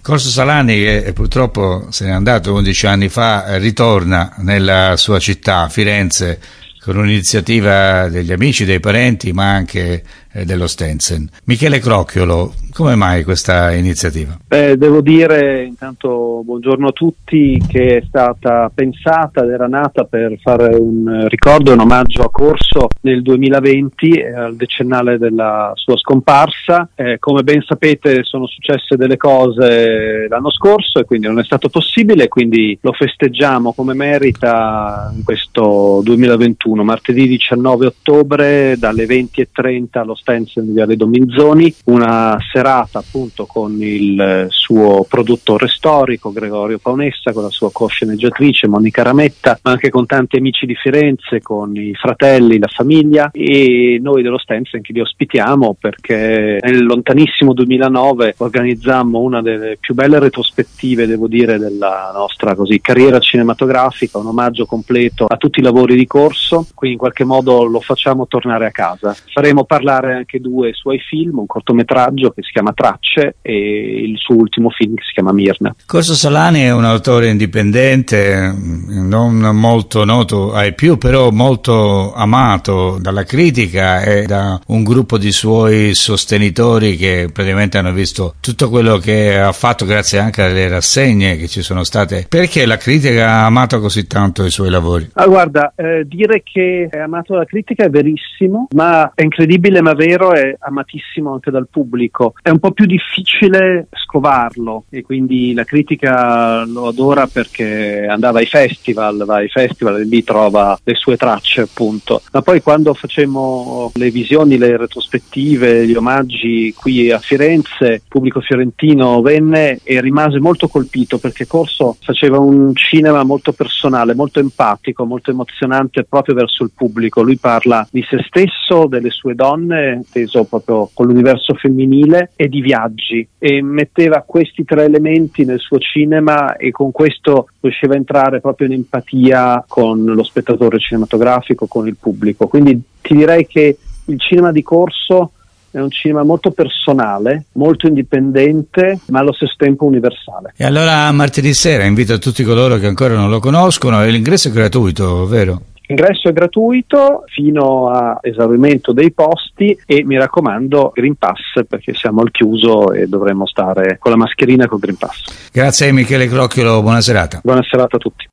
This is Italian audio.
Corso Salani, che purtroppo se n'è andato 11 anni fa, ritorna nella sua città, Firenze, con un'iniziativa degli amici, dei parenti, ma anche dello Stenzen. Michele Crocchiolo, come mai questa iniziativa? Devo dire intanto buongiorno a tutti, che è stata pensata ed era nata per fare un ricordo e un omaggio a Corso nel 2020, al decennale della sua scomparsa. Come ben sapete sono successe delle cose l'anno scorso e quindi non è stato possibile, quindi lo festeggiamo come merita in questo 2021, martedì 19 ottobre dalle 20:30 allo Stenzen di Viale Dominzoni, una serata appunto con il suo produttore storico Gregorio Paonessa, con la sua co-sceneggiatrice Monica Rametta, ma anche con tanti amici di Firenze, con i fratelli, la famiglia, e noi dello Stenzen che li ospitiamo perché nel lontanissimo 2009 organizzammo una delle più belle retrospettive, devo dire, della nostra carriera cinematografica, un omaggio completo a tutti i lavori di Corso, quindi in qualche modo lo facciamo tornare a casa. Faremo parlare anche 2 suoi film, un cortometraggio che si chiama Tracce e il suo ultimo film che si chiama Mirna. Corso Salani è un autore indipendente, non molto noto ai più, però molto amato dalla critica e da un gruppo di suoi sostenitori che praticamente hanno visto tutto quello che ha fatto grazie anche alle rassegne che ci sono state. Perché la critica ha amato così tanto i suoi lavori? Guarda, dire che è amato dalla critica è verissimo, ma è incredibile ma vero, è amatissimo anche dal pubblico. È un po' più difficile scovarlo e quindi la critica lo adora perché va ai festival e lì trova le sue tracce appunto. Ma poi quando facemmo le visioni, le retrospettive, gli omaggi qui a Firenze, il pubblico fiorentino venne e rimase molto colpito perché Corso faceva un cinema molto personale, molto empatico, molto emozionante proprio verso il pubblico. Lui parla di se stesso, delle sue donne, inteso proprio con l'universo femminile, e di viaggi, e metteva questi 3 elementi nel suo cinema e con questo riusciva a entrare proprio in empatia con lo spettatore cinematografico, con il pubblico. Quindi ti direi che il cinema di Corso è un cinema molto personale, molto indipendente, ma allo stesso tempo universale. E allora martedì sera invito tutti coloro che ancora non lo conoscono, e l'ingresso è gratuito, vero? L'ingresso è gratuito fino a esaurimento dei posti e mi raccomando Green Pass, perché siamo al chiuso e dovremo stare con la mascherina e col Green Pass. Grazie Michele Crocchiolo, buona serata. Buona serata a tutti.